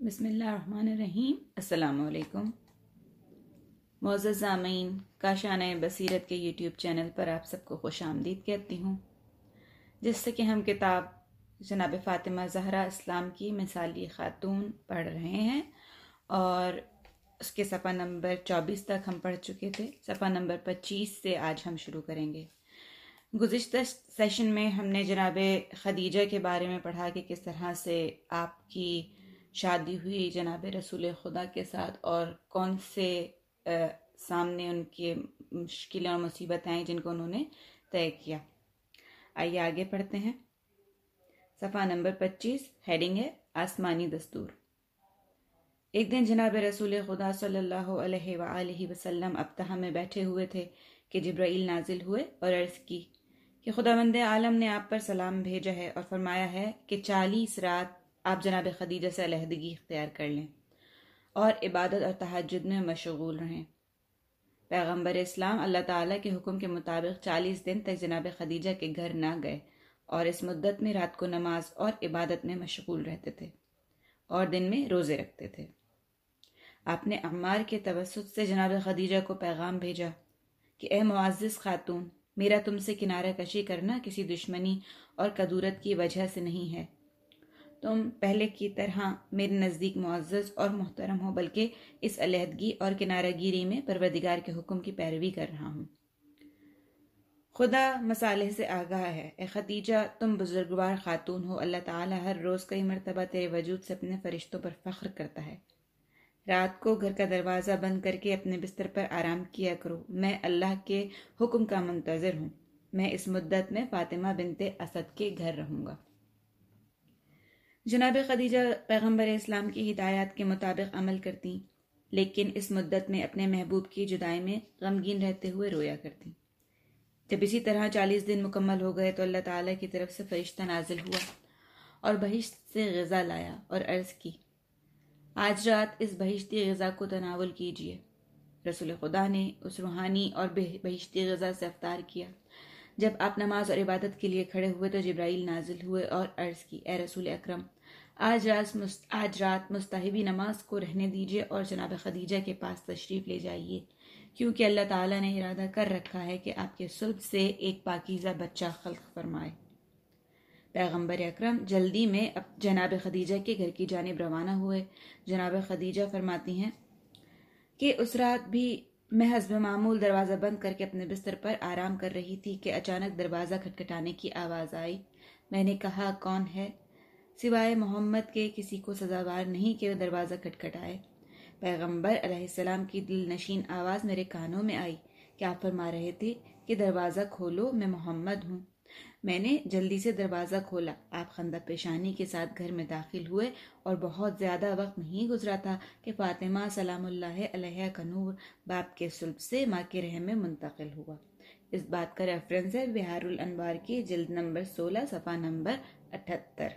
بسم اللہ الرحمن الرحیم۔ السلام علیکم معزز سامعین، کاشانہ بصیرت کے یوٹیوب چینل پر آپ سب کو خوش آمدید کہتی ہوں، جس سے کہ ہم کتاب جناب فاطمہ زہرا اسلام کی مثالی خاتون پڑھ رہے ہیں اور اس کے صفحہ نمبر 24 تک ہم پڑھ چکے تھے۔ صفحہ نمبر 25 سے آج ہم شروع کریں گے۔ گزشتہ سیشن میں ہم نے جناب خدیجہ کے بارے میں پڑھا کہ کس طرح سے آپ کی شادی ہوئی جناب رسول خدا کے ساتھ اور کون سے سامنے ان کی مشکلیں اور مصیبتیں آئیں جن کو انہوں نے طے کیا۔ آئیے آگے پڑھتے ہیں۔ صفحہ نمبر 25، ہیڈنگ ہے آسمانی دستور۔ ایک دن جناب رسول خدا صلی اللہ علیہ وآلہ وسلم ابتہا میں بیٹھے ہوئے تھے کہ جبرائیل نازل ہوئے اور عرض کی کہ خداوند عالم نے آپ پر سلام بھیجا ہے اور فرمایا ہے کہ 40 رات آپ جناب خدیجہ سے علیحدگی اختیار کر لیں اور عبادت اور تہجد میں مشغول رہیں۔ پیغمبر اسلام اللہ تعالیٰ کے حکم کے مطابق 40 دن تک جناب خدیجہ کے گھر نہ گئے اور اس مدت میں رات کو نماز اور عبادت میں مشغول رہتے تھے اور دن میں روزے رکھتے تھے۔ آپ نے عمار کے توسط سے جناب خدیجہ کو پیغام بھیجا کہ اے معزز خاتون، میرا تم سے کنارہ کشی کرنا کسی دشمنی اور کدورت کی وجہ سے نہیں ہے۔ تم پہلے کی طرح میرے نزدیک معزز اور محترم ہو، بلکہ اس علیحدگی اور کنارہ گیری میں پروردگار کے حکم کی پیروی کر رہا ہوں۔ خدا مصالح سے آگاہ ہے۔ اے خدیجہ، تم بزرگوار خاتون ہو، اللہ تعالیٰ ہر روز کئی مرتبہ تیرے وجود سے اپنے فرشتوں پر فخر کرتا ہے۔ رات کو گھر کا دروازہ بند کر کے اپنے بستر پر آرام کیا کرو، میں اللہ کے حکم کا منتظر ہوں۔ میں اس مدت میں فاطمہ بنت اسد کے گھر رہوں گا۔ جناب خدیجہ پیغمبر اسلام کی ہدایات کے مطابق عمل کرتی، لیکن اس مدت میں اپنے محبوب کی جدائی میں غمگین رہتے ہوئے رویا کرتی۔ جب اسی طرح 40 دن مکمل ہو گئے تو اللہ تعالیٰ کی طرف سے فرشتہ نازل ہوا اور بہشت سے غذا لایا اور عرض کی آج رات اس بہشتی غذا کو تناول کیجیے۔ رسول خدا نے اس روحانی اور بہشتی غذا سے افطار کیا۔ جب آپ نماز اور عبادت کے لیے کھڑے ہوئے تو جبرائیل نازل ہوئے اور عرض کی اے رسول اکرم، آج رات مستحبی نماز کو رہنے دیجیے اور جناب خدیجہ کے پاس تشریف لے جائیے، کیونکہ اللہ تعالیٰ نے ارادہ کر رکھا ہے کہ آپ کے صلب سے ایک پاکیزہ بچہ خلق فرمائے۔ پیغمبر اکرم جلدی میں جناب خدیجہ کے گھر کی جانب روانہ ہوئے۔ جناب خدیجہ فرماتی ہیں کہ اس رات بھی میں حسب معمول دروازہ بند کر کے اپنے بستر پر آرام کر رہی تھی کہ اچانک دروازہ کھٹکھٹانے کی آواز آئی۔ میں نے کہا کون ہے؟ سوائے محمد کے کسی کو سزاوار نہیں کہ وہ دروازہ کھٹکھٹائے۔ پیغمبر علیہ السلام کی دل نشین آواز میرے کانوں میں آئی کہ آپ فرما رہے تھے کہ دروازہ کھولو، میں محمد ہوں۔ میں نے جلدی سے دروازہ کھولا۔ آپ خندہ پیشانی کے ساتھ گھر میں داخل ہوئے اور بہت زیادہ وقت نہیں گزرا تھا کہ فاطمہ سلام اللہ علیہا کا نور باپ کے صلب سے ماں کے رحم میں منتقل ہوا۔ اس بات کا ریفرنس ہے بہار الانوار کی جلد نمبر 16 صفحہ نمبر 78۔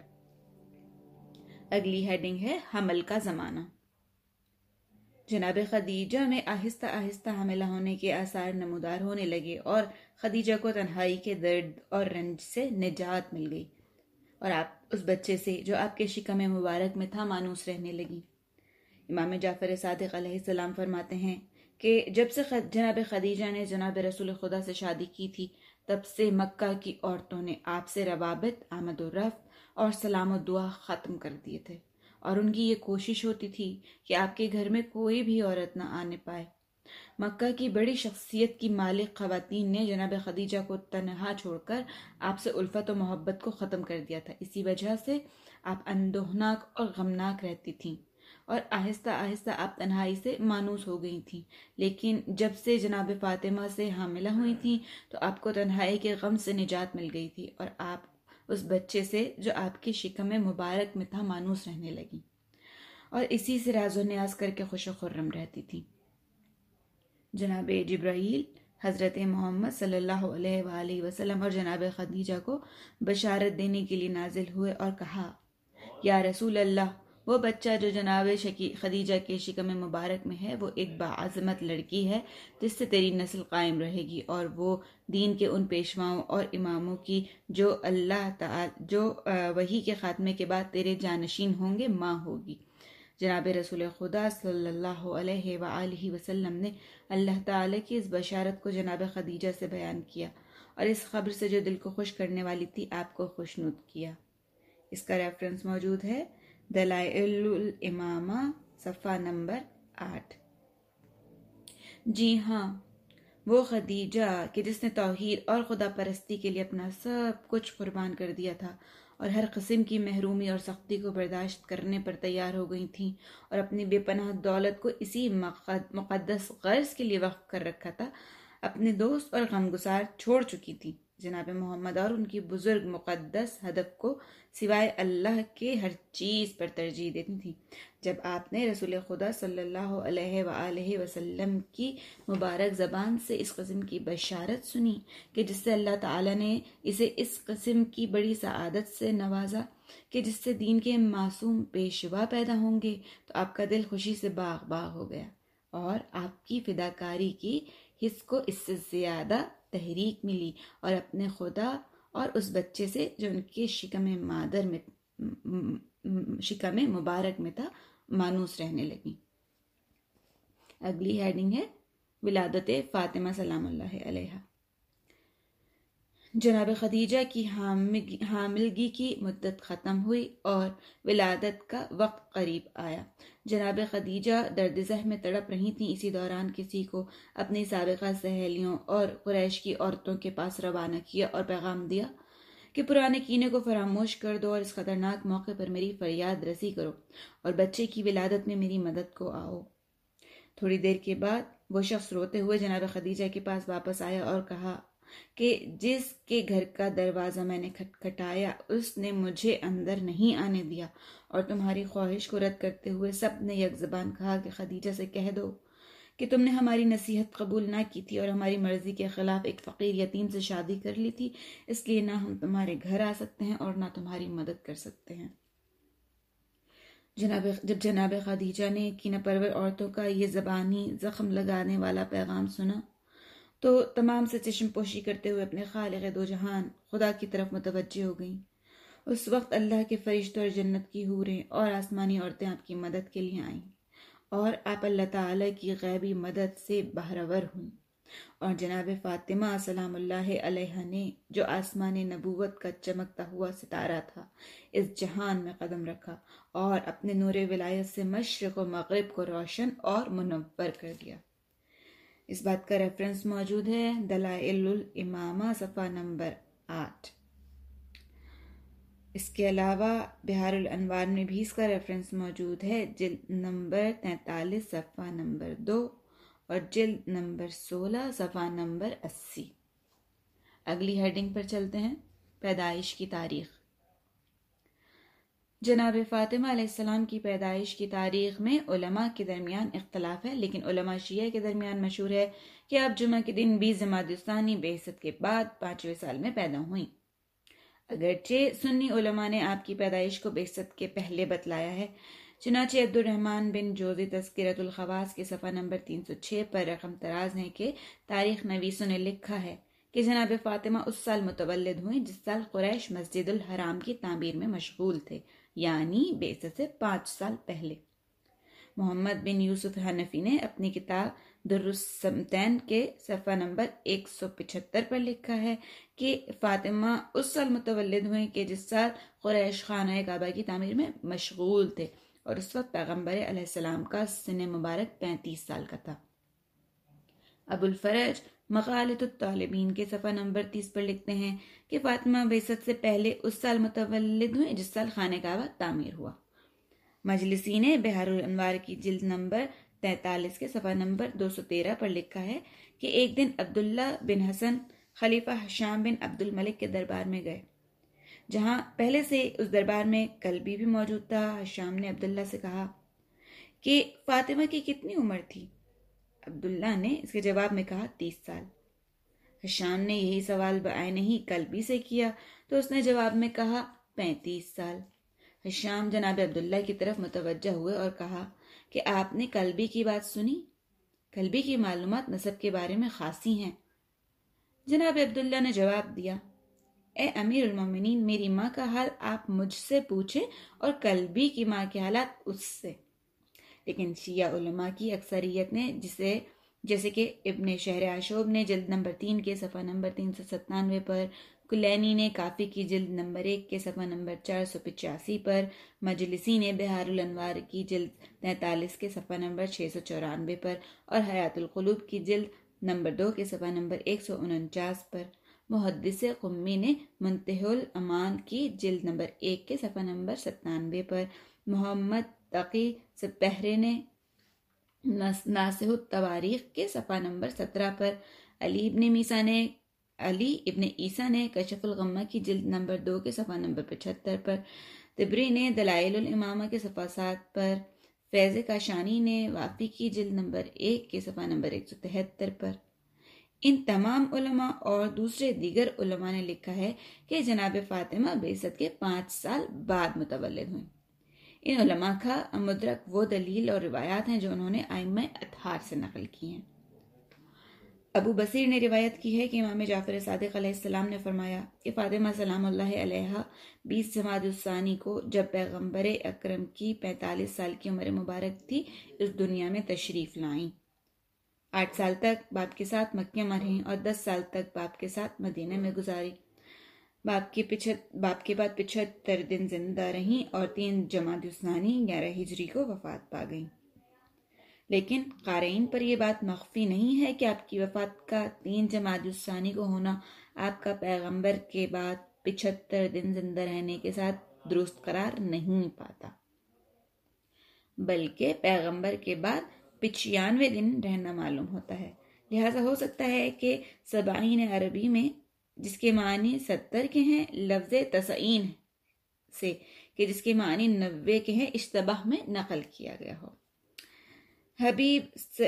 اگلی ہیڈنگ ہے حمل کا زمانہ۔ جناب خدیجہ میں آہستہ آہستہ حاملہ ہونے کے آثار نمودار ہونے لگے اور خدیجہ کو تنہائی کے درد اور رنج سے نجات مل گئی اور آپ اس بچے سے جو آپ کے شکم مبارک میں تھا مانوس رہنے لگی۔ امام جعفر صادق علیہ السلام فرماتے ہیں کہ جب سے جناب خدیجہ نے جناب رسول خدا سے شادی کی تھی، تب سے مکہ کی عورتوں نے آپ سے روابط، آمد و رفت اور سلام و دعا ختم کر دیے تھے اور ان کی یہ کوشش ہوتی تھی کہ آپ کے گھر میں کوئی بھی عورت نہ آنے پائے۔ مکہ کی بڑی شخصیت کی مالک خواتین نے جناب خدیجہ کو تنہا چھوڑ کر آپ سے الفت و محبت کو ختم کر دیا تھا۔ اسی وجہ سے آپ اندوہناک اور غمناک رہتی تھیں اور آہستہ آہستہ آپ تنہائی سے مانوس ہو گئی تھیں، لیکن جب سے جناب فاطمہ سے حاملہ ہوئی تھیں تو آپ کو تنہائی کے غم سے نجات مل گئی تھی اور آپ اس بچے سے جو آپ کی شکم مبارک میں تھا مانوس رہنے لگی اور اسی سے راز و نیاز کر کے خوش و خرم رہتی تھی۔ جناب جبرائیل حضرت محمد صلی اللہ علیہ وآلہ وسلم اور جناب خدیجہ کو بشارت دینے کے لیے نازل ہوئے اور کہا یا رسول اللہ، وہ بچہ جو جناب خدیجہ کے شکم مبارک میں ہے وہ ایک باعظمت لڑکی ہے جس سے تیری نسل قائم رہے گی اور وہ دین کے ان پیشواؤں اور اماموں کی جو اللہ تعالی جو وحی کے خاتمے کے بعد تیرے جانشین ہوں گے ماں ہوگی۔ جناب رسول خدا صلی اللہ علیہ وآلہ وسلم نے اللہ تعالیٰ کی اس بشارت کو جناب خدیجہ سے بیان کیا اور اس خبر سے جو دل کو خوش کرنے والی تھی آپ کو خوشنود کیا۔ اس کا ریفرنس موجود ہے دلائل الامامہ صفحہ نمبر 8۔ جی ہاں، وہ خدیجہ کہ جس نے توحید اور خدا پرستی کے لیے اپنا سب کچھ قربان کر دیا تھا اور ہر قسم کی محرومی اور سختی کو برداشت کرنے پر تیار ہو گئی تھیں اور اپنی بے پناہ دولت کو اسی مقدس غرض کے لیے وقف کر رکھا تھا، اپنے دوست اور غمگسار چھوڑ چکی تھی۔ جناب محمد اور ان کی بزرگ مقدس ہدف کو سوائے اللہ کے ہر چیز پر ترجیح دیتی تھی۔ جب آپ نے رسول خدا صلی اللہ علیہ وآلہ وسلم کی مبارک زبان سے اس قسم کی بشارت سنی کہ جس سے اللہ تعالیٰ نے اسے اس قسم کی بڑی سعادت سے نوازا کہ جس سے دین کے معصوم پیشوا پیدا ہوں گے، تو آپ کا دل خوشی سے باغ باغ ہو گیا اور آپ کی فداکاری کی حس کو اس سے زیادہ تحریک ملی اور اپنے خدا اور اس بچے سے جو ان کے شکم مبارک میں تھا مانوس رہنے لگی۔ اگلی ہیڈنگ ہے ولادت فاطمہ سلام اللہ علیہا۔ جناب خدیجہ کی حاملگی کی مدت ختم ہوئی اور ولادت کا وقت قریب آیا۔ جناب خدیجہ درد ذہ میں تڑپ رہی تھیں۔ اسی دوران کسی کو اپنی سابقہ سہیلیوں اور قریش کی عورتوں کے پاس روانہ کیا اور پیغام دیا کہ پرانے کینے کو فراموش کر دو اور اس خطرناک موقع پر میری فریاد رسی کرو اور بچے کی ولادت میں میری مدد کو آؤ۔ تھوڑی دیر کے بعد وہ شخص روتے ہوئے جناب خدیجہ کے پاس واپس آیا اور کہا کہ جس کے گھر کا دروازہ میں نے کھٹکھٹایا اس نے مجھے اندر نہیں آنے دیا، اور تمہاری خواہش کو رد کرتے ہوئے سب نے یک زبان کہا کہ خدیجہ سے کہہ دو کہ تم نے ہماری نصیحت قبول نہ کی تھی اور ہماری مرضی کے خلاف ایک فقیر یتیم سے شادی کر لی تھی، اس لیے نہ ہم تمہارے گھر آ سکتے ہیں اور نہ تمہاری مدد کر سکتے ہیں۔ جب جناب خدیجہ نے کینہ پرور عورتوں کا یہ زبانی زخم لگانے والا پیغام سنا تو تمام سے چشم پوشی کرتے ہوئے اپنے خالق دو جہان خدا کی طرف متوجہ ہو گئیں۔ اس وقت اللہ کے فرشتوں اور جنت کی حوریں اور آسمانی عورتیں آپ کی مدد کے لیے آئیں اور آپ اللہ تعالیٰ کی غیبی مدد سے بہرور ہوئیں، اور جناب فاطمہ سلام اللہ علیہا نے جو آسمان نبوت کا چمکتا ہوا ستارہ تھا اس جہان میں قدم رکھا اور اپنے نور ولایت سے مشرق و مغرب کو روشن اور منور کر دیا۔ اس بات کا ریفرنس موجود ہے دلائل الامامہ صفحہ نمبر 8۔ اس کے علاوہ بہار الانوار میں بھی اس کا ریفرنس موجود ہے، جلد نمبر 43 صفحہ نمبر 2 اور جلد نمبر 16 صفحہ نمبر 80۔ اگلی ہیڈنگ پر چلتے ہیں، پیدائش کی تاریخ۔ جناب فاطمہ علیہ السلام کی پیدائش کی تاریخ میں علماء کے درمیان اختلاف ہے، لیکن علماء شیعہ کے درمیان مشہور ہے کہ آپ جمعہ کے دن 20 جمادی الثانی بعثت کے بعد 5ویں سال میں پیدا ہوئیں۔ اگرچہ سنی علماء نے آپ کی پیدائش کو بعثت کے پہلے بتلایا ہے، چنانچہ عبد الرحمن بن جوزی تذکرۃ الخواص کے صفحہ نمبر 306 پر رقم طراز ہے کہ تاریخ نویسوں نے لکھا ہے کہ جناب فاطمہ اس سال متولد ہوئیں جس سال قریش مسجد الحرام کی تعمیر میں مشغول تھے، یعنی بعثت سے 5 سال پہلے۔ محمد بن یوسف حنفی نے اپنی کتاب در السمتین کے صفحہ نمبر 175 پر لکھا ہے کہ فاطمہ اس سال متولد ہوئیں کہ جس سال قریش خانہ کعبہ کی تعمیر میں مشغول تھے، اور اس وقت پیغمبر علیہ السلام کا سن مبارک 35 سال کا تھا۔ ابو الفرج مقالۃ الطالبین کے صفحہ نمبر 30 پر لکھتے ہیں کہ فاطمہ بعثت سے پہلے اس سال متولد ہوئے جس سال خانہ کعبہ تعمیر ہوا۔ مجلسی نے بہار الانوار کی جلد نمبر 43 کے صفحہ نمبر 213 پر لکھا ہے کہ ایک دن عبداللہ بن حسن خلیفہ حشام بن عبد الملک کے دربار میں گئے، جہاں پہلے سے اس دربار میں کلبی بھی موجود تھا۔ حشام نے عبداللہ سے کہا کہ فاطمہ کی کتنی عمر تھی؟ عبداللہ نے اس کے جواب میں کہا 30 سال۔ حشام نے یہی سوال بعین ہی کلبی سے کیا تو اس نے جواب میں کہا 35 سال۔ حشام جناب عبداللہ کی طرف متوجہ ہوئے اور کہا کہ آپ نے کلبی کی بات سنی؟ کلبی کی معلومات نسب کے بارے میں خاصی ہیں۔ جناب عبداللہ نے جواب دیا، اے امیر المومنین، میری ماں کا حال آپ مجھ سے پوچھیں اور کلبی کی ماں کے حالات اس سے۔ لیکن شیعہ علماء کی اکثریت نے جیسے کہ ابن شہر آشوب نے جلد نمبر 3 کے صفحہ نمبر 397 پر، کلینی نے کافی کی جلد نمبر 1 کے صفحہ نمبر 485 پر، مجلسی نے بحار الانوار کی جلد 43 کے صفحہ نمبر 694 پر، اور حیات القلوب کی جلد نمبر 2 کے صفحہ نمبر 149 پر، محدث قمی نے منتہی الامان کی جلد نمبر 1 کے صفحہ نمبر 97 پر، محمد تقی سپہرے نے ناسخ التواریخ کے صفحہ نمبر 17 پر، علی ابن عیسیٰ نے کشف الغمہ کی جلد نمبر 2 کے صفحہ نمبر 75 پر، طبری نے دلائل الامامہ کے صفحہ 7 پر، فیض کاشانی نے وافی کی جلد نمبر 1 کے صفحہ نمبر 173 پر۔ ان تمام علماء اور دوسرے دیگر علماء نے لکھا ہے کہ جناب فاطمہ بعثت کے 5 سال بعد متولد ہوئیں۔ ان علماء کا مدرک وہ دلیل اور روایات ہیں جو انہوں نے ائمہ اطہار سے نقل کی ہیں۔ ابو بصیر نے روایت کی ہے کہ امام جعفر صادق علیہ السلام نے فرمایا کہ فاطمہ سلام اللہ علیہا 20 جمادی الثانی کو جب پیغمبر اکرم کی 45 سال کی عمر مبارک تھی اس دنیا میں تشریف لائیں۔ 8 سال تک باپ کے ساتھ مکہ میں رہیں اور 10 سال تک باپ کے ساتھ مدینہ میں گزاری۔ باپ کے بعد 75 دن زندہ رہیں اور 3 جمادی الثانی 11 ہجری کو وفات پا گئیں۔ لیکن قارئین پر یہ بات مخفی نہیں ہے کہ آپ کی وفات کا 3 جمادی الثانی کو ہونا آپ کا پیغمبر کے بعد 75 دن زندہ رہنے کے ساتھ درست قرار نہیں پاتا، بلکہ پیغمبر کے بعد 95 دن رہنا معلوم ہوتا ہے۔ لہٰذا ہو سکتا ہے کہ 70 عربی میں، جس کے معنی 70 کے ہیں، لفظ 90 سے کہ جس کے معنی 90 کے ہیں، اشتباہ میں نقل کیا گیا ہو۔ حبیب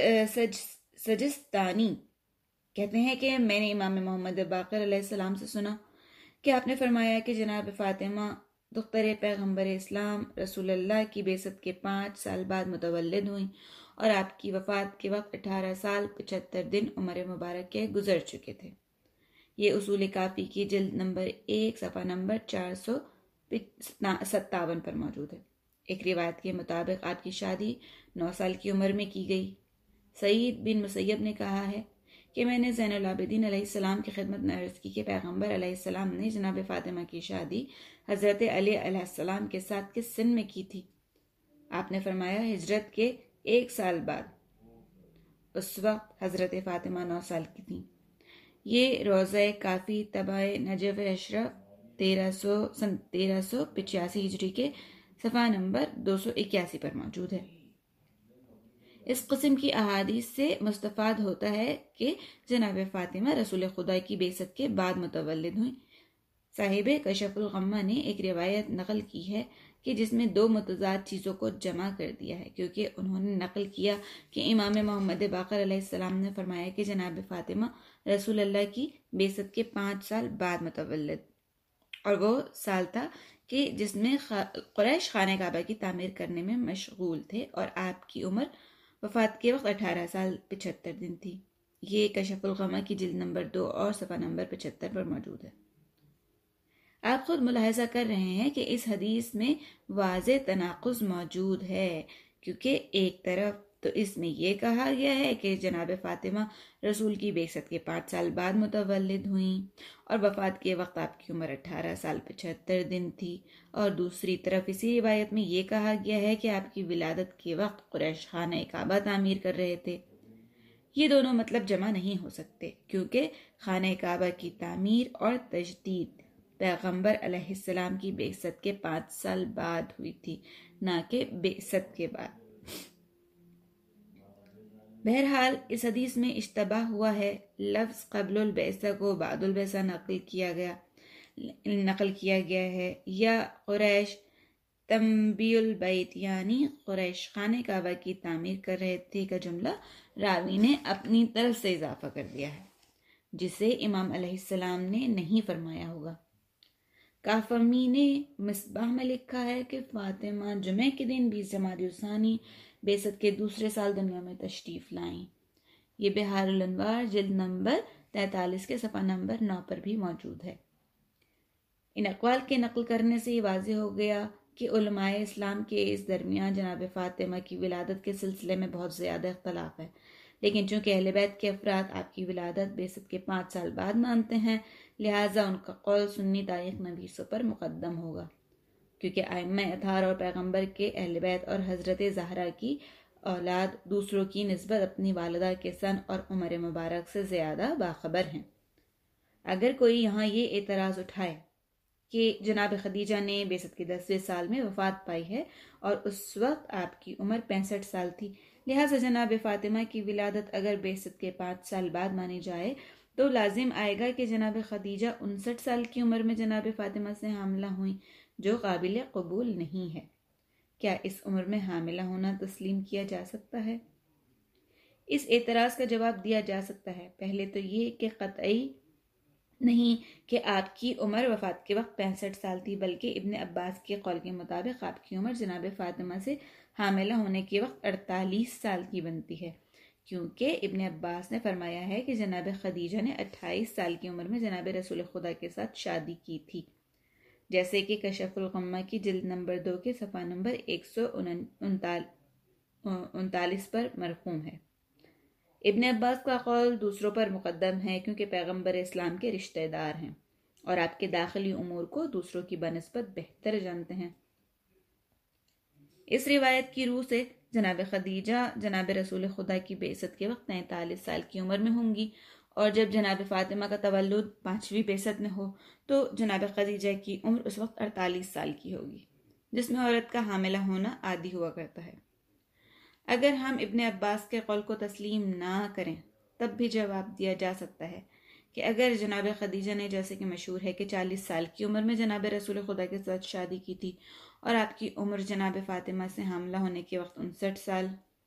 سجستانی کہتے ہیں کہ میں نے امام محمد باقر علیہ السلام سے سنا کہ آپ نے فرمایا کہ جناب فاطمہ دختر پیغمبر اسلام رسول اللہ کی بعثت کے 5 سال بعد متولد ہوئیں اور آپ کی وفات کے وقت 18 سال 75 دن عمر مبارک کے گزر چکے تھے۔ یہ اصول کافی کی جلد نمبر 1 صفحہ نمبر 457 پر موجود ہے۔ ایک روایت کے مطابق آپ کی شادی 9 سال کی عمر میں کی گئی۔ سعید بن مسیب نے کہا ہے کہ میں نے زین العابدین علیہ السلام کی خدمت میں عرض کی کہ پیغمبر علیہ السلام نے جناب فاطمہ کی شادی حضرت علی علیہ السلام کے ساتھ کس سن میں کی تھی؟ آپ نے فرمایا ہجرت کے 1 سال بعد۔ اس وقت حضرت فاطمہ 9 سال کی تھیں۔ یہ روضہ کافی طبع نجف اشرف 1385 ہجری کے صفحہ نمبر 281 پر موجود ہے۔ اس قسم کی احادیث سے مستفاد ہوتا ہے کہ جناب فاطمہ رسول خدا کی بعثت کے بعد متولد ہوئیں۔ صاحب کشف الغمہ نے ایک روایت نقل کی ہے کہ جس میں 2 متضاد چیزوں کو جمع کر دیا ہے، کیونکہ انہوں نے نقل کیا کہ امام محمد باقر علیہ السلام نے فرمایا کہ جناب فاطمہ رسول اللہ کی بعثت کے 5 سال بعد متولد، اور وہ سال تھا کہ جس میں قریش خانہ کعبہ کی تعمیر کرنے میں مشغول تھے، اور آپ کی عمر وفات کے وقت 18 سال 75 دن تھی۔ یہ کشف الغمہ کی جلد نمبر 2 اور صفحہ نمبر 75 پر موجود ہے۔ آپ خود ملاحظہ کر رہے ہیں کہ اس حدیث میں واضح تناقض موجود ہے، کیونکہ ایک طرف تو اس میں یہ کہا گیا ہے کہ جناب فاطمہ رسول کی بعثت کے 5 سال بعد متولد ہوئیں اور وفات کے وقت آپ کی عمر 18 سال 75 دن تھی، اور دوسری طرف اسی روایت میں یہ کہا گیا ہے کہ آپ کی ولادت کے وقت قریش خانہ کعبہ تعمیر کر رہے تھے۔ یہ دونوں مطلب جمع نہیں ہو سکتے، کیونکہ خانہ کعبہ کی تعمیر اور تجدید پیغمبر علیہ السلام کی بعثت کے 5 سال بعد ہوئی تھی، نہ کہ بعثت کے بعد۔ بہرحال اس حدیث میں اشتباہ ہوا ہے۔ لفظ قبل البعثہ کو بعد البعثہ نقل کیا گیا ہے، یا قریش تنبی البیت یعنی قریش خانہ کعبہ کی تعمیر کر رہے تھے کا جملہ راوی نے اپنی طرف سے اضافہ کر دیا ہے، جسے امام علیہ السلام نے نہیں فرمایا ہوگا۔ کافمی نے مصباح میں لکھا ہے کہ فاطمہ جمعہ کے دن 20 جمادی الثانی بعثت کے دوسرے سال دنیا میں تشریف لائیں۔ یہ بحار الانوار جلد نمبر 43 کے صفحہ نمبر 9 پر بھی موجود ہے۔ ان اقوال کے نقل کرنے سے یہ واضح ہو گیا کہ علماء اسلام کے اس درمیان جناب فاطمہ کی ولادت کے سلسلے میں بہت زیادہ اختلاف ہے، لیکن چونکہ اہل بیت کے افراد آپ کی ولادت بعثت کے 5 سال بعد مانتے ہیں، لہٰذا ان کا قول سنی تاریخ نویسوں پر مقدم ہوگا، کیونکہ ائمہ اطہار اور پیغمبر کے اہل بیت اور حضرت زہرا کی اولاد دوسروں کی نسبت اپنی والدہ کے سن اور عمر مبارک سے زیادہ باخبر ہیں۔ اگر کوئی یہاں یہ اعتراض اٹھائے کہ جناب خدیجہ نے بعثت کے 10ویں سال میں وفات پائی ہے اور اس وقت آپ کی عمر 65 سال تھی، لہٰذا جناب فاطمہ کی ولادت اگر بعثت کے 5 سال بعد مانی جائے تو لازم آئے گا کہ جناب خدیجہ 59 سال کی عمر میں جناب فاطمہ سے حاملہ ہوئیں، جو قابل قبول نہیں ہے۔ کیا اس عمر میں حاملہ ہونا تسلیم کیا جا سکتا ہے؟ اس اعتراض کا جواب دیا جا سکتا ہے۔ پہلے تو یہ کہ قطعی نہیں کہ آپ کی عمر وفات کے وقت 65 سال تھی، بلکہ ابن عباس کے قول کے مطابق آپ کی عمر جناب فاطمہ سے حاملہ ہونے کے وقت 48 سال کی بنتی ہے، کیونکہ ابن عباس نے فرمایا ہے کہ جناب خدیجہ نے 28 سال کی عمر میں جناب رسول خدا کے ساتھ شادی کی تھی، جیسے کہ کشف الغمہ کی جلد نمبر 2 کے صفحہ نمبر 139 پر مرقوم ہے۔ ابن عباس کا قول دوسروں پر مقدم ہے کیونکہ پیغمبر اسلام کے رشتہ دار ہیں اور آپ کے داخلی امور کو دوسروں کی بنسبت بہتر جانتے ہیں۔ اس روایت کی روح سے جناب خدیجہ جناب رسول خدا کی بعثت کے وقت 43 سال کی عمر میں ہوں گی، اور جب جناب فاطمہ کا تولد 5ویں بعثت میں ہو تو جناب خدیجہ کی عمر اس وقت 48 سال کی ہوگی، جس میں عورت کا حاملہ ہونا عادی ہوا کرتا ہے۔ اگر ہم ابن عباس کے قول کو تسلیم نہ کریں تب بھی جواب دیا جا سکتا ہے کہ اگر جناب خدیجہ نے، جیسے کہ مشہور ہے کہ 40 سال کی عمر میں جناب رسول خدا کے ساتھ شادی کی تھی اور آپ کی عمر جناب فاطمہ سے حاملہ ہونے کے وقت 59 سال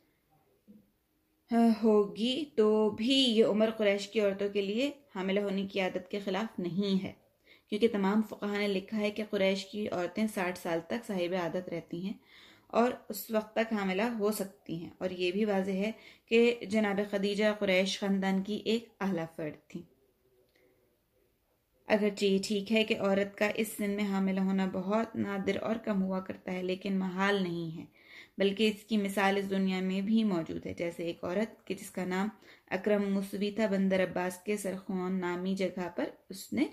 ہوگی، تو بھی یہ عمر قریش کی عورتوں کے لیے حاملہ ہونے کی عادت کے خلاف نہیں ہے، کیونکہ تمام فقہاء نے لکھا ہے کہ قریش کی عورتیں 60 سال تک صاحب عادت رہتی ہیں اور اس وقت تک حاملہ ہو سکتی ہیں، اور یہ بھی واضح ہے کہ جناب خدیجہ قریش خاندان کی ایک اعلیٰ فرد تھی۔ اگرچہ یہ ٹھیک ہے کہ عورت کا اس سن میں حاملہ ہونا بہت نادر اور کم ہوا کرتا ہے، لیکن محال نہیں ہے، بلکہ اس کی مثال اس دنیا میں بھی موجود ہے، جیسے ایک عورت کہ جس کا نام اکرم موسوی تھا، بندر عباس کے سرخوان نامی جگہ پر اس نے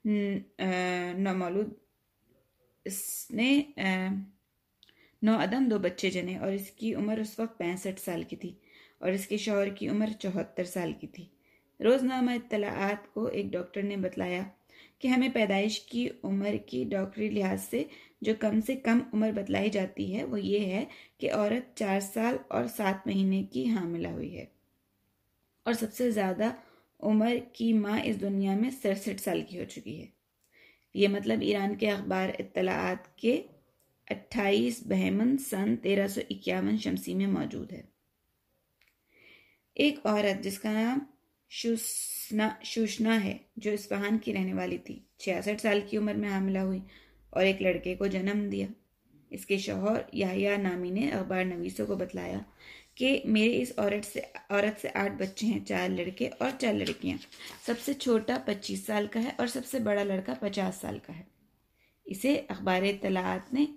نوعدم 2 بچے جنے، اور اس کی عمر اس وقت 65 سال کی تھی اور اس کے شوہر کی عمر 74 سال کی تھی۔ روزنامہ اطلاعات کو ایک ڈاکٹر نے بتلایا کہ ہمیں پیدائش کی عمر کی ڈاکٹری لحاظ سے کم عمر بتلائی جاتی ہے وہ یہ ہے کہ عورت 4 سال اور 7 مہینے کی حاملہ ہوئی ہے، اور سب سے زیادہ عمر کی ماں اس دنیا میں 67 سال کی ہو چکی ہے۔ یہ مطلب ایران کے اخبار اطلاعات کے 28 بہمن سن 1351 شمسی میں موجود ہے۔ ایک عورت جس کا نام شوشنا ہے، جو اصفہان کی رہنے والی تھی، 66 سال کی عمر میں حاملہ ہوئی اور ایک لڑکے کو جنم دیا۔ اس کے شوہر یحییٰ نامی نے اخبار نویسوں کو بتلایا کہ میرے اس عورت سے 8 بچے ہیں، 4 لڑکے اور 4 لڑکیاں، سب سے چھوٹا 25 سال کا ہے اور سب سے بڑا لڑکا 50 سال کا ہے۔ اسے اخبار اطلاعات نے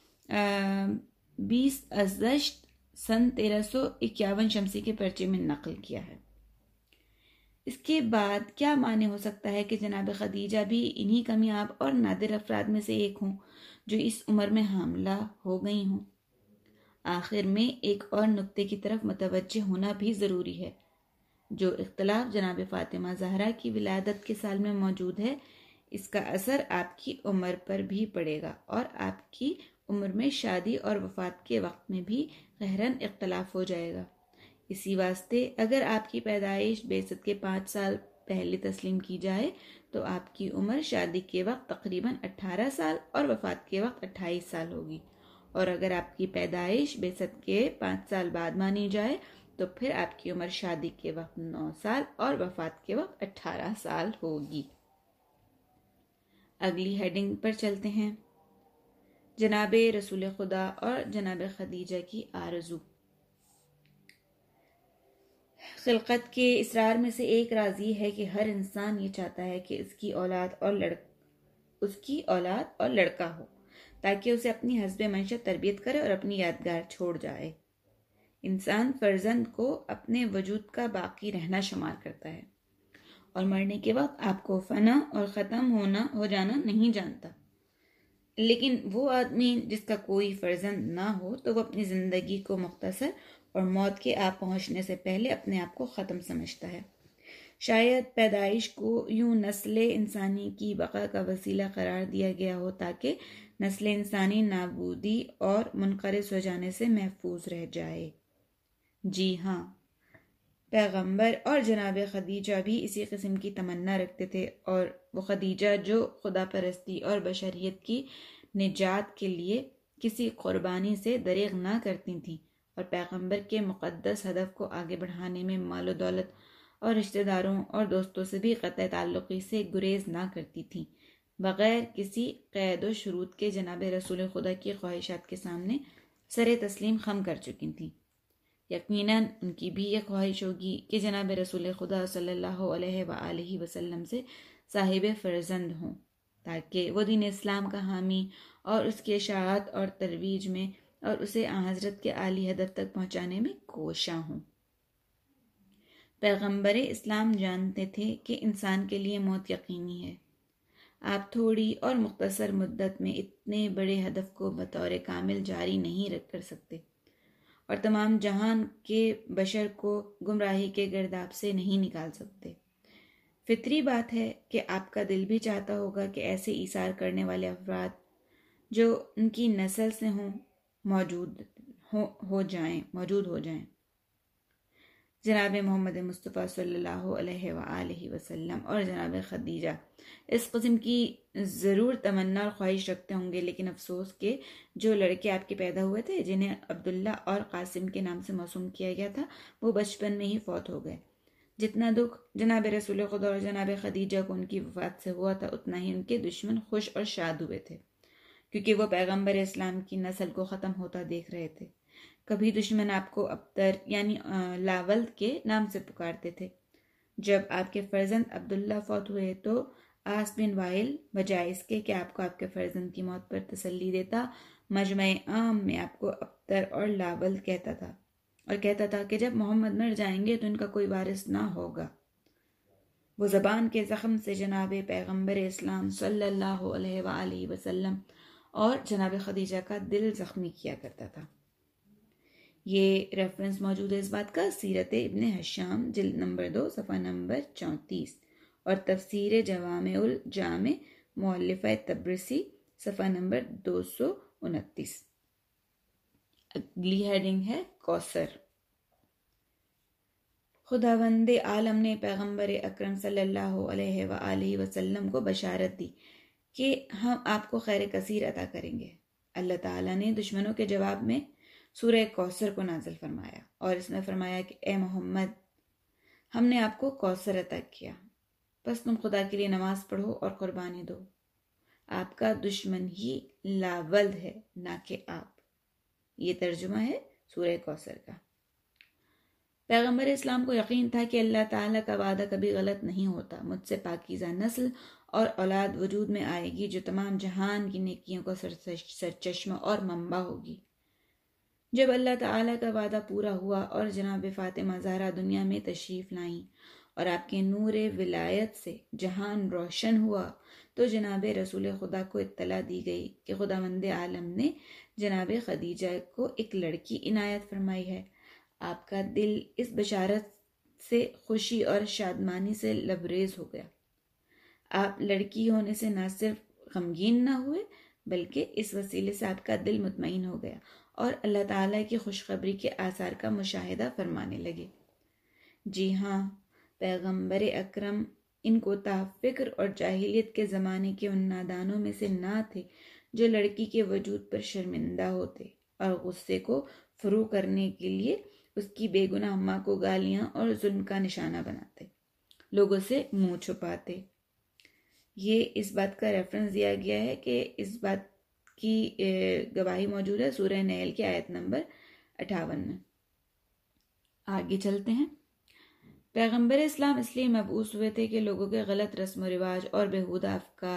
20 اگست سن 1351 شمسی کے پرچے میں نقل کیا ہے۔ اس کے بعد کیا معنی ہو سکتا ہے کہ جناب خدیجہ بھی انہی کمیاب اور نادر افراد میں سے ایک ہوں جو اس عمر میں حاملہ ہو گئی ہوں؟ آخر میں ایک اور نقطے کی طرف متوجہ ہونا بھی ضروری ہے۔ جو اختلاف جناب فاطمہ زہرا کی ولادت کے سال میں موجود ہے، اس کا اثر آپ کی عمر پر بھی پڑے گا، اور آپ کی عمر میں شادی اور وفات کے وقت میں بھی گہراً اختلاف ہو جائے گا۔ اسی واسطے اگر آپ کی پیدائش بعثت کے 5 سال پہلے تسلیم کی جائے تو آپ کی عمر شادی کے وقت تقریباً 18 سال اور وفات کے وقت 28 سال ہوگی، اور اگر آپ کی پیدائش بعثت کے 5 سال بعد مانی جائے تو پھر آپ کی عمر شادی کے وقت 9 سال اور وفات کے وقت 18 سال ہوگی۔ اگلی ہیڈنگ پر چلتے ہیں، جناب رسول خدا اور جناب خدیجہ کی آرزو۔ خلقت کے اسرار میں سے ایک راز یہ ہے کہ ہر انسان یہ چاہتا ہے کہ اس کی اولاد اور لڑکا ہو تاکہ اسے اپنی حسب منشا تربیت کرے اور اپنی یادگار چھوڑ جائے۔ انسان فرزند کو اپنے وجود کا باقی رہنا شمار کرتا ہے اور مرنے کے وقت آپ کو فنا اور ختم ہو جانا نہیں جانتا، لیکن وہ آدمی جس کا کوئی فرزند نہ ہو تو وہ اپنی زندگی کو مختصر اور موت کے آپ پہنچنے سے پہلے اپنے آپ کو ختم سمجھتا ہے۔ شاید پیدائش کو یوں نسل انسانی کی بقا کا وسیلہ قرار دیا گیا ہو تاکہ نسل انسانی نابودی اور منقرض ہو جانے سے محفوظ رہ جائے۔ جی ہاں، پیغمبر اور جناب خدیجہ بھی اسی قسم کی تمنا رکھتے تھے، اور وہ خدیجہ جو خدا پرستی اور بشریت کی نجات کے لیے کسی قربانی سے دریغ نہ کرتی تھیں، اور پیغمبر کے مقدس ہدف کو آگے بڑھانے میں مال و دولت اور رشتہ داروں اور دوستوں سے بھی قطع تعلقی سے گریز نہ کرتی تھیں، بغیر کسی قید و شروط کے جناب رسول خدا کی خواہشات کے سامنے سر تسلیم خم کر چکی تھیں۔ یقیناً ان کی بھی یہ خواہش ہوگی کہ جناب رسول خدا صلی اللہ علیہ وآلہ وسلم سے صاحب فرزند ہوں، تاکہ وہ دین اسلام کا حامی اور اس کی اشاعت اور ترویج میں اور اسے حضرت کے عالی ہدف تک پہنچانے میں کوشاں ہوں۔ پیغمبر اسلام جانتے تھے کہ انسان کے لیے موت یقینی ہے۔ آپ تھوڑی اور مختصر مدت میں اتنے بڑے ہدف کو بطور کامل جاری نہیں کر سکتے، اور تمام جہان کے بشر کو گمراہی کے گرداب سے نہیں نکال سکتے۔ فطری بات ہے کہ آپ کا دل بھی چاہتا ہوگا کہ ایسے ایثار کرنے والے افراد جو ان کی نسل سے ہوں موجود ہو جائیں۔ جناب محمد مصطفیٰ صلی اللہ علیہ وآلہ وسلم اور جناب خدیجہ اس قسم کی ضرور تمنا اور خواہش رکھتے ہوں گے، لیکن افسوس کہ جو لڑکے آپ کے پیدا ہوئے تھے جنہیں عبداللہ اور قاسم کے نام سے موسوم کیا گیا تھا، وہ بچپن میں ہی فوت ہو گئے۔ جتنا دکھ جناب رسول خدا اور جناب خدیجہ کو ان کی وفات سے ہوا تھا، اتنا ہی ان کے دشمن خوش اور شاد ہوئے تھے، کیونکہ وہ پیغمبر اسلام کی نسل کو ختم ہوتا دیکھ رہے تھے۔ کبھی دشمن آپ کو ابتر یعنی لاولد کے نام سے پکارتے تھے۔ جب آپ کے فرزند عبداللہ فوت ہوئے تو آس بن وائل بجائے اس کے کہ آپ کو آپ کے فرزند کی موت پر تسلی دیتا، مجمع عام میں آپ کو ابتر اور لاولد کہتا تھا، اور کہتا تھا کہ جب محمد مر جائیں گے تو ان کا کوئی وارث نہ ہوگا۔ وہ زبان کے زخم سے جناب پیغمبر اسلام صلی اللہ علیہ وآلہ وسلم اور جناب خدیجہ کا دل زخمی کیا کرتا تھا۔ یہ ریفرنس موجود ہے اس بات کا سیرت ابن ہشام جلد نمبر 2 صفحہ نمبر 34 اور تفسیر جوامع الجامع مؤلفہ تبرسی صفحہ نمبر 229۔ اگلی ہیڈنگ ہے کوثر۔ خداوند عالم نے پیغمبر اکرم صلی اللہ علیہ وآلہ وسلم کو بشارت دی کہ ہم آپ کو خیر کثیر عطا کریں گے۔ اللہ تعالیٰ نے دشمنوں کے جواب میں سورہ کوثر کو نازل فرمایا، اور اس میں فرمایا کہ اے محمد، ہم نے آپ کو کوثر عطا کیا، بس تم خدا کے لیے نماز پڑھو اور قربانی دو۔ آپ کا دشمن ہی لاولد ہے، نہ کہ آپ۔ یہ ترجمہ ہے سورہ کوثر کا۔ پیغمبر اسلام کو یقین تھا کہ اللہ تعالیٰ کا وعدہ کبھی غلط نہیں ہوتا۔ مجھ سے پاکیزہ نسل اور اولاد وجود میں آئے گی جو تمام جہان کی نیکیوں کا سرچشمہ اور منبع ہوگی۔ جب اللہ تعالیٰ کا وعدہ پورا ہوا اور جناب فاطمہ زہرا دنیا میں تشریف لائیں اور آپ کے نور ولایت سے جہان روشن ہوا، تو جناب رسول خدا کو اطلاع دی گئی کہ خداوند عالم نے جناب خدیجہ کو ایک لڑکی عنایت فرمائی ہے۔ آپ کا دل اس بشارت سے خوشی اور شادمانی سے لبریز ہو گیا۔ آپ لڑکی ہونے سے نہ صرف غمگین نہ ہوئے، بلکہ اس وسیلے سے آپ کا دل مطمئن ہو گیا اور اللہ تعالیٰ کی خوشخبری کے آثار کا مشاہدہ فرمانے لگے۔ جی ہاں، پیغمبر اکرم ان کوتاہ فکر اور جاہلیت کے زمانے کے ان نادانوں میں سے نہ تھے جو لڑکی کے وجود پر شرمندہ ہوتے اور غصے کو فرو کرنے کے لیے اس کی بے گناہ ماں کو گالیاں اور ظلم کا نشانہ بناتے، لوگوں سے منہ چھپاتے۔ یہ اس بات کا ریفرنس دیا گیا ہے کہ اس بات کی گواہی موجود ہے سورہ نحل کی آیت نمبر 58 میں۔ آگے چلتے ہیں۔ پیغمبر اسلام اس لیے مبعوث ہوئے تھے کہ لوگوں کے غلط رسم و رواج اور بیہودہ افکار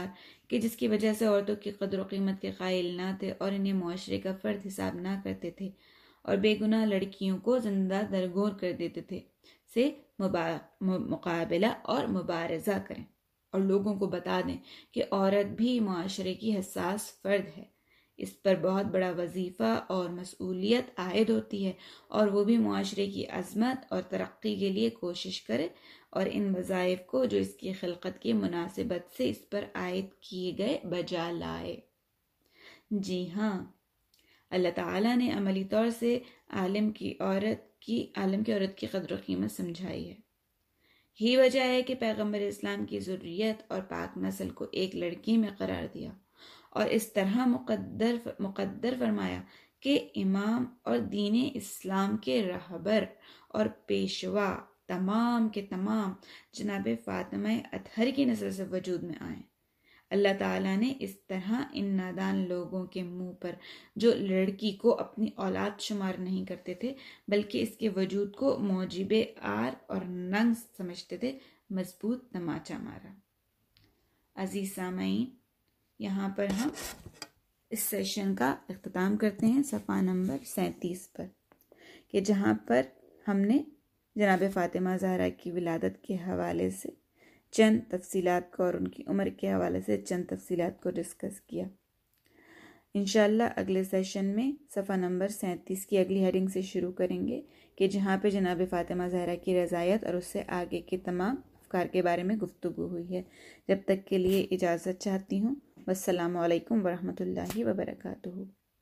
کہ جس کی وجہ سے عورتوں کی قدر و قیمت کے قائل نہ تھے اور انہیں معاشرے کا فرد حساب نہ کرتے تھے اور بے گناہ لڑکیوں کو زندہ درگور کر دیتے تھے، سے مقابلہ اور مبارزہ کریں اور لوگوں کو بتا دیں کہ عورت بھی معاشرے کی حساس فرد ہے، اس پر بہت بڑا وظیفہ اور مسئولیت عائد ہوتی ہے اور وہ بھی معاشرے کی عظمت اور ترقی کے لیے کوشش کرے اور ان وظائف کو جو اس کی خلقت کی مناسبت سے اس پر عائد کیے گئے بجا لائے۔ جی ہاں، اللہ تعالیٰ نے عملی طور سے عالم کی عورت کی قدر و قیمت سمجھائی ہے۔ یہی وجہ ہے کہ پیغمبر اسلام کی ذریت اور پاک نسل کو ایک لڑکی میں قرار دیا اور اس طرح مقدر فرمایا کہ امام اور دین اسلام کے رہبر اور پیشوا تمام کے تمام جناب فاطمہ اطہر کی نسل سے وجود میں آئیں۔ اللہ تعالیٰ نے اس طرح ان نادان لوگوں کے منہ پر جو لڑکی کو اپنی اولاد شمار نہیں کرتے تھے بلکہ اس کے وجود کو موجب عار اور ننگ سمجھتے تھے، مضبوط تماچا مارا۔ عزیز سامعین، یہاں پر ہم اس سیشن کا اختتام کرتے ہیں صفحہ نمبر 37 پر، کہ جہاں پر ہم نے جناب فاطمہ زہرا کی ولادت کے حوالے سے چند تفصیلات کو اور ان کی عمر کے حوالے سے چند تفصیلات کو ڈسکس کیا۔ انشاءاللہ اگلے سیشن میں صفحہ نمبر 37 کی اگلی ہیڈنگ سے شروع کریں گے کہ جہاں پہ جناب فاطمہ زہرا کی رضایت اور اس سے آگے کے تمام افکار کے بارے میں گفتگو ہوئی ہے۔ جب تک کے لیے اجازت چاہتی ہوں۔ والسلام علیکم ورحمۃ اللہ وبرکاتہ۔